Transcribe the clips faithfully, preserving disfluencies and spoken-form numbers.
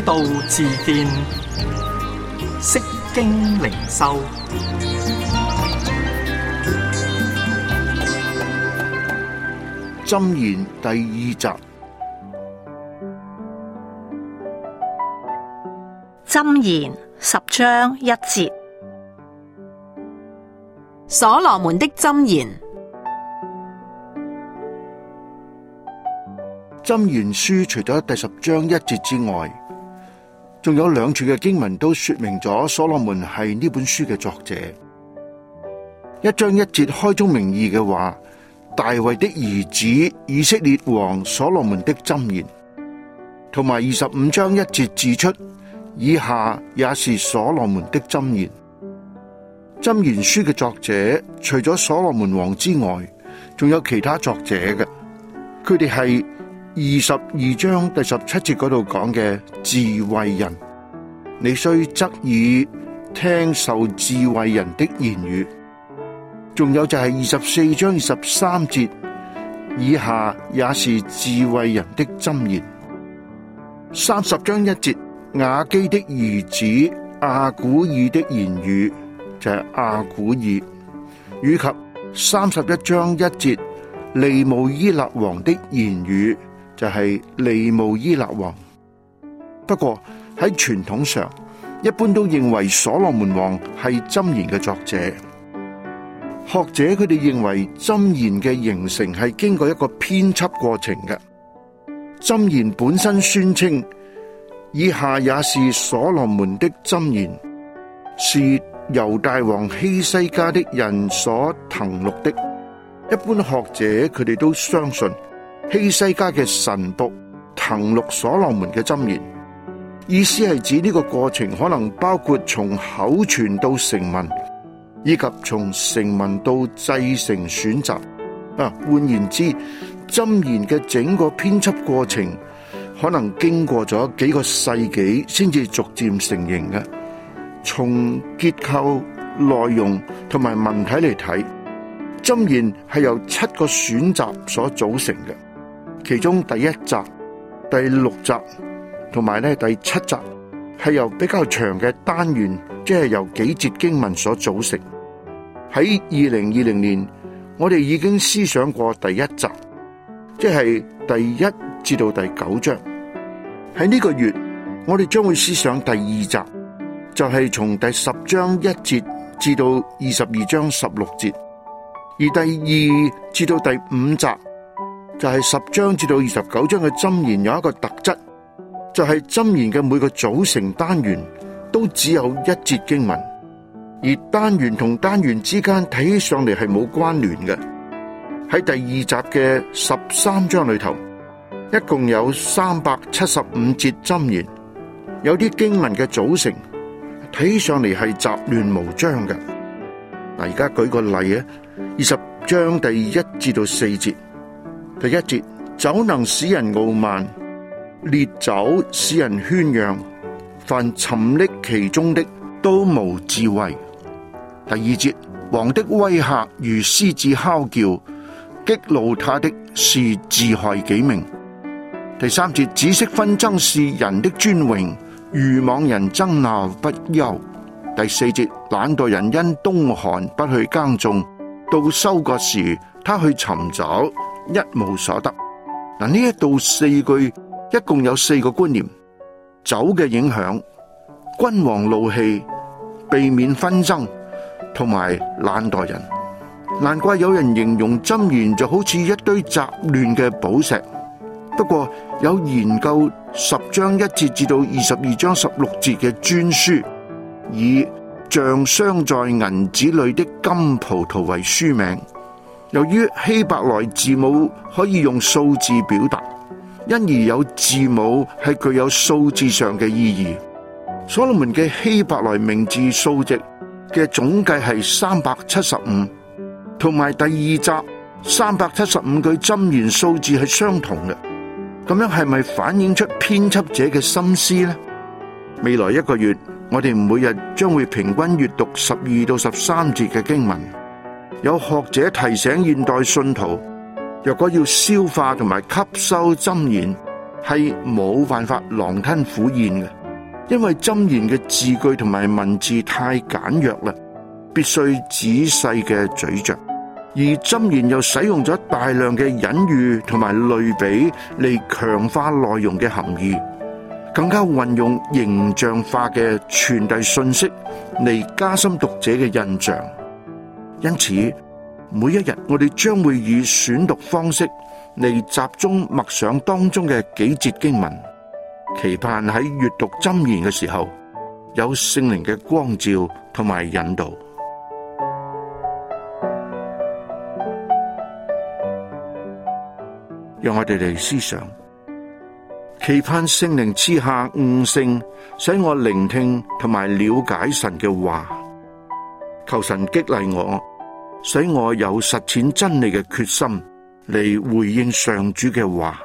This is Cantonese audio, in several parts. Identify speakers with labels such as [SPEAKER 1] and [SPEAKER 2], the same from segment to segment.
[SPEAKER 1] 道自見，釋經靈修。
[SPEAKER 2] 箴言第二集。
[SPEAKER 3] 箴言十章一節。
[SPEAKER 4] 所羅門的箴言。
[SPEAKER 2] 箴言書除咗第十章一節之外，仲有兩處嘅經文都說明咗所羅門係呢本書嘅作者。一章一節開宗明義嘅話，大衛的兒子以色列王所羅門的箴言，同埋二十五章一節指出，以下也是所羅門的箴言。箴言書嘅作者除咗所羅門王之外，仲有其他作者嘅，佢哋係二十二章第十七節嗰度講嘅智慧人，你須側耳聽受智慧人的言語。仲有就係二十四章二十三節，以下也是智慧人的箴言。三十章一節，雅基的兒子亞古爾的言語，就係亞古爾，以及三十一章一節，利慕伊勒王的言語，就係利慕伊勒王。不過喺傳統上，一般都認為所羅門王係箴言嘅作者。學者佢哋認為箴言嘅形成係經過一個編輯過程嘅。箴言本身宣稱，以下也是所羅門的箴言，是猶大王希西家的人所謄錄的。一般學者佢哋都相信希西家嘅臣僕謄錄所羅門嘅箴言，意思係指呢個過程可能包括從口傳到成文，以及從成文到製成選集。啊，換言之，箴言嘅整個編輯過程可能經過咗幾個世紀先至逐漸成型嘅。從結構、內容同埋文體嚟睇，箴言係由七個選集所組成嘅。其中第一集、第六集同埋咧第七集係由比較長嘅單元，即係由幾節經文所組成。喺二零二零年，我哋已經思想過第一集，即係第一至到第九章。喺呢個月，我哋將會思想第二集，就係從第十章一節至到二十二章十六節。而第二至到第五集，就係十章至到二十九章嘅箴言有一個特質，就係箴言嘅每個組成單元都只有一節經文，而單元同單元之間睇起上嚟係冇關聯嘅。喺第二集嘅十三章裏頭，一共有三百七十五節箴言，有啲經文嘅組成睇起上嚟係雜亂無章嘅。嗱，而家舉個例啊，二十章第一至到四節。第一節，酒能使人傲慢，烈酒使人喧嚷，凡沉溺其中的都無智慧。第二節，王的威嚇如獅子哮叫，激怒他的是自害己命。第三節，止息紛爭是人的尊榮，愚妄人爭鬧不休。第四節，懶惰人因冬寒不去耕種，到收割時他去尋找，一無所得。嗱，呢一度四句一共有四個觀念：酒嘅影響、君王怒氣、避免紛爭，同埋懶惰人。難怪有人形容箴言就好似一堆雜亂嘅寶石。不過有研究十章一節至到二十二章十六節嘅專書，以像鑲在銀子裏的金葡萄為書名。由於希伯來字母可以用數字表達，因而有字母係具有數字上嘅意義。所羅門嘅希伯來名字數值嘅總計係三百七十五，同埋第二集三百七十五句箴言數字係相同嘅。咁樣係咪反映出編輯者嘅心思呢？未來一個月，我哋每日將會平均閱讀十二到十三節嘅經文。有學者提醒現代信徒，若果要消化同埋吸收箴言， 係冇辦法狼吞虎咽嘅，因為箴言嘅字句同埋文字太簡約啦，必須仔細嘅咀嚼。而箴言又使用咗大量嘅隱喻同埋類比嚟強化內容嘅含義，更加運用形象化嘅傳遞信息嚟加深讀者嘅印象。因此，每一日我哋將會以選讀方式嚟集中默想當中嘅幾節經文，期盼喺閱讀箴言嘅時候有聖靈嘅光照同埋引導。讓我哋嚟思想，期盼聖靈賜下悟性，使我聆聽同埋了解神嘅話。求神激勵我，使我有實踐真理嘅決心嚟回應上主嘅話。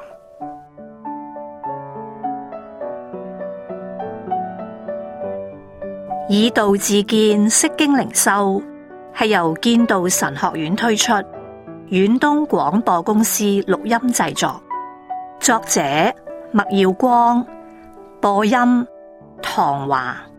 [SPEAKER 3] 以道自見，釋經靈修，係由建道神學院推出，遠東廣播公司錄音製作，作者麥耀光，播音唐華。